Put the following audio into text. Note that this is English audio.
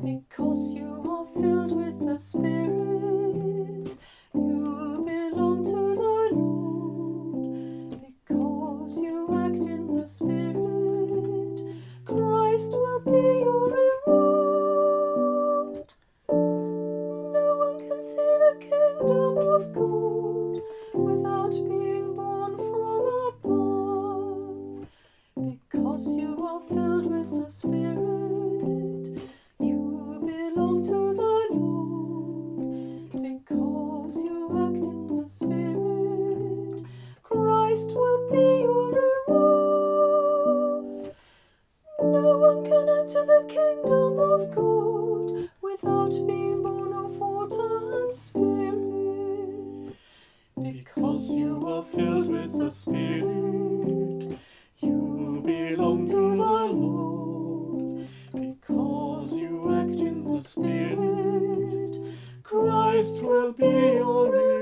Because you are filled with the Spirit, you belong to the Lord. Because you act in the Spirit, Christ will be your reward. No one can see the kingdom of God without being born from above. Because you are filled with the Spirit, you belong to the Lord. Because you act in the Spirit, Christ will be your reward. No one can enter the kingdom of God without being born of water and Spirit. Because you are filled with the Spirit, you belong to the Lord. Because you act in the Spirit, Christ will be your reward.